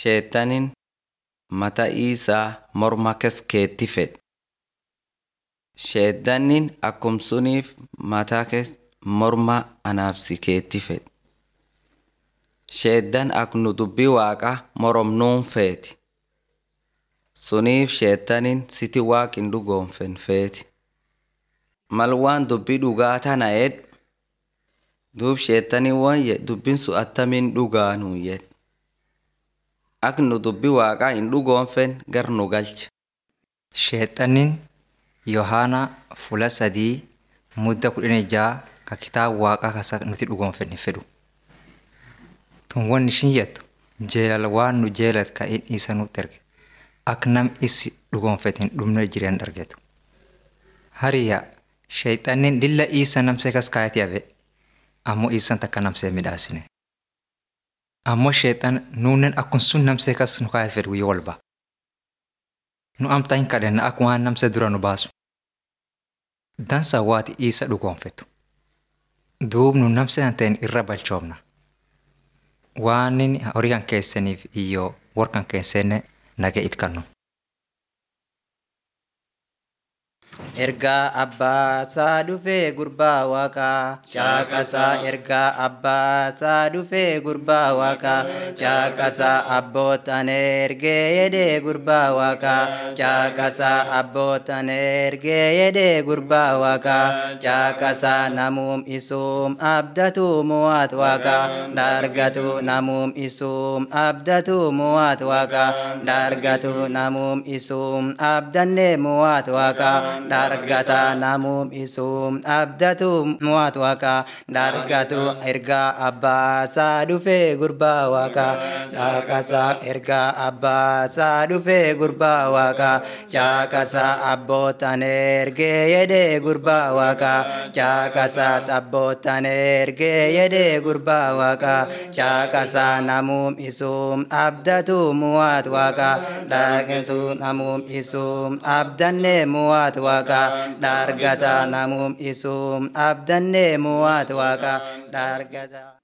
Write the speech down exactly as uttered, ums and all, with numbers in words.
Sheexaniin mataa isaa morma keessa fedhe. Sheexaniin akkuma suniif mataa keessa morma anaaf si keetti fedhe. Sheexan akka nu dubbii waaqaa moromnuun feeti. Suniif sheexaniin siti waaqi hin dhugoonfen feeti. Mal waan dubbii dhugaa tana jedhu duub sheexaniin waan jedhu dubbiin sun attamiin dhugaa nuu jedhe. Akka nu dubbii waaqaa hin dhugoonfen gar nu galche. Sheexaniin Yohaanaa fuula sadii mudda kudhan ja'a ka kitaaba waaqaa kasa nuti dhugoonfenne fedhu. Tun wanni ishin jettu jeelala waan nu jeelat ka inni isa nutti erge akka nam isi dhugoonfete hin dhumne jireenya argetu. Hariyaa sheexaniin lilla isa namsee kas kaayati hafe ammoo isan takka namsee midhaasine. Ammoo sheexan nuunnen akkun sun namsee kas nu kaayati fedhu yoo walba. Nu amta hin kadhanna akka waan namsee dura nu baasu. Dansa waati isa dhugoonfetu. Duub nu namsee han ta'in irra balchoomna. Waan inni horii kan keessaniif iyyoo warra kan keessanne nagee it kannu. Ergaa abbaa saa dhufee gurbaa waaqaa caaqasaa ergaa abbaa saa dhufee gurbaa waaqaa caaqasaa abbootan ergee yedee gurbaa waaqaa caaqasaa abbootan ergee yedee gurbaa waaqaa caaqasaa namuum isuum abdatu muwaat waaqaa dargatu namuum isuum abdatu muwaat waaqaa dargatu namuum isuum abdanne muwaat waaqaa dargata namuum isuum abdatu muwaat waaqaa dargatu ergaa abbaa saa dhufee gurbaa waaqaa caaqasaa ergaa abbaa saa dhufee gurbaa waaqaa caaqasaa abbootan ergee yedee gurbaa waaqaa caaqasaa abbootan ergee yedee gurbaa waaqaa caaqasaa namuum isuum abdatu muwaat waaqaa dargatu namuum isuum abdanne muwaat waaqaa dargata namuum isuum abdanne muwaat waaqaa dargata.